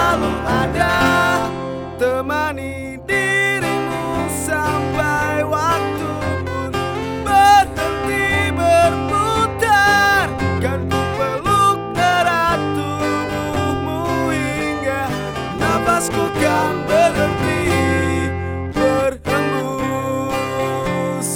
selalu ada, temani dirimu sampai waktu pun berhenti berputar. Kan ku peluk erat tubuhmu hingga nafasku kan berhenti berhembus.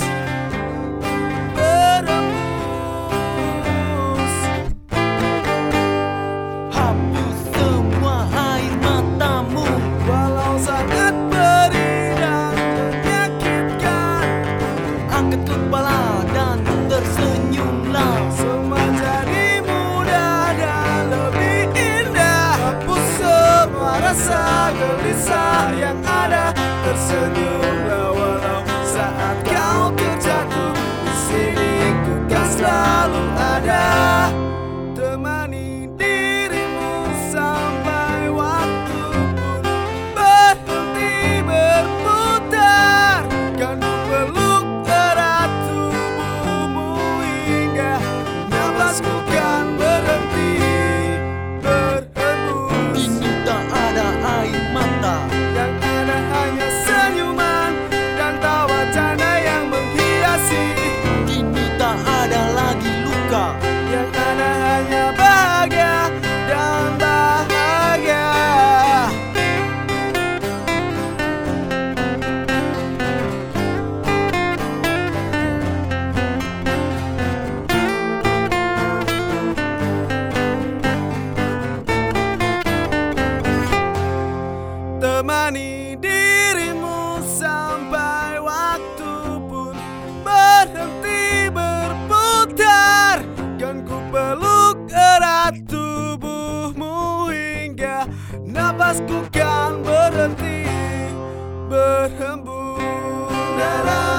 Hapus semua air matamu, Walau sangat perih dan menyakitkan, angkat kepala dan tersenyumlah. semua jadi mudah dan lebih indah. Hapus semua rasa gelisah yang ada, tersenyumlah walau saat kau terjatuh. Di sini ku kan selalu ada, temani dirimu sampai waktu pun berhenti berputar. Kan ku peluk erat tubuhmu hingga nafasku kan berhenti berhembus. Kini tak ada air mata, Yang ada hanya senyuman dan tawa canda yang menghiasi. kini tak ada lagi luka. Yang ada hanya bahagia dan bahagia. Temani dirimu sampai waktu pun berhenti berputar. Kan ku peluk erat tubuhmu hingga nafasku kan berhenti berhembus.